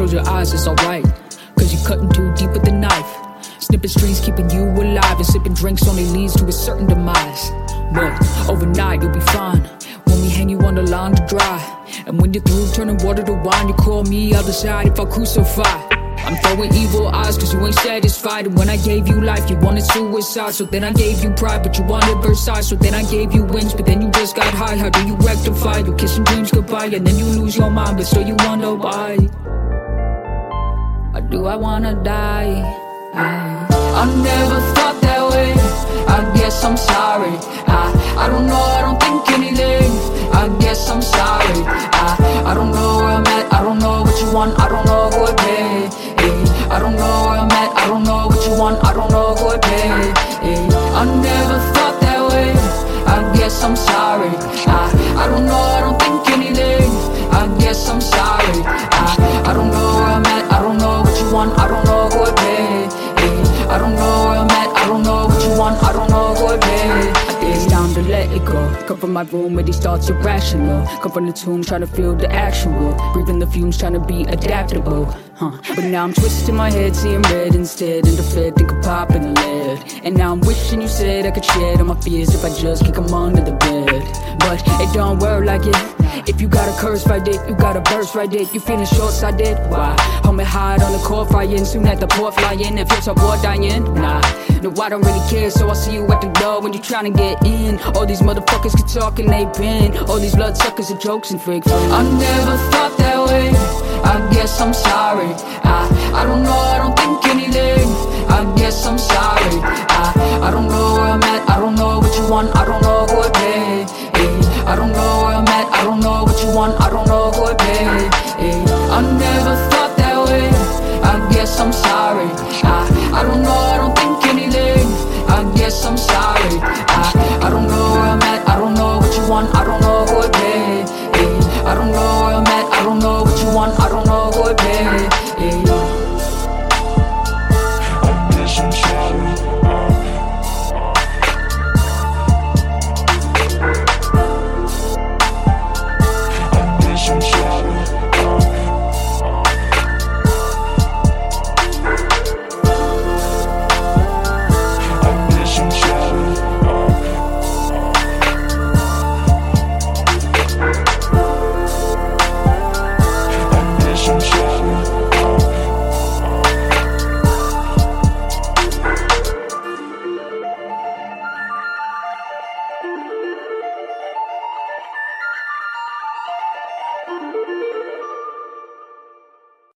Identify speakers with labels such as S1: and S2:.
S1: Close your eyes, it's alright, cause you're cutting too deep with the knife. Snipping strings keeping you alive, and sipping drinks only leads to a certain demise. But overnight you'll be fine, when we hang you on the line to dry. And when you're through turning water to wine, you call me out the side if I crucify. I'm throwing evil eyes cause you ain't satisfied. And when I gave you life you wanted suicide. So then I gave you pride but you wanted Versailles. So then I gave you wings but then you just got high. How do you rectify? You kissing dreams goodbye and then you lose your mind, but still you wonder why. Or do I wanna die? I never thought that way, I guess I'm sorry. I don't know, I don't think anything, I guess I'm sorry. I don't know where I'm at, I don't know what you want, I don't know who I pay. I don't know where I'm at, I don't know what you want, I don't know who I pay. I never thought that way, I guess I'm sorry. I don't know, I don't think anything, I guess I'm sorry. I don't know where I'm at, I don't know what you want, I don't know who I pay. I don't know where I'm at, I don't know what you want, I don't know who I pay. It's time to let it go. Come from my room where these thoughts irrational. Come from the tomb trying to feel the actual. Breathing the fumes trying to be adaptable. But now I'm twisting my head, seeing red instead. And the fed think of popping the lid. And now I'm wishing you said I could shed all my fears if I just kick them under the bed. But it don't work like it. If you got a curse right there, you got a burst right there. You feeling short-sighted? Why? Hold me hide on the core frying. Soon at the port flying. If it's a war dying, nah. No, I don't really care, so I'll see you at the door when you tryna get in. All these motherfuckers can talk and they been. All these bloodsuckers are jokes and fake friends. I never thought that way, I guess I'm sorry. I don't know, I don't think anything, I guess I'm sorry. I don't know where I'm at, I don't know what you want, I don't know who I pay. I don't know where I'm at, I don't know what you want, I don't know who I pay. I never thought that way, I guess I'm sorry. I don't know, I don't think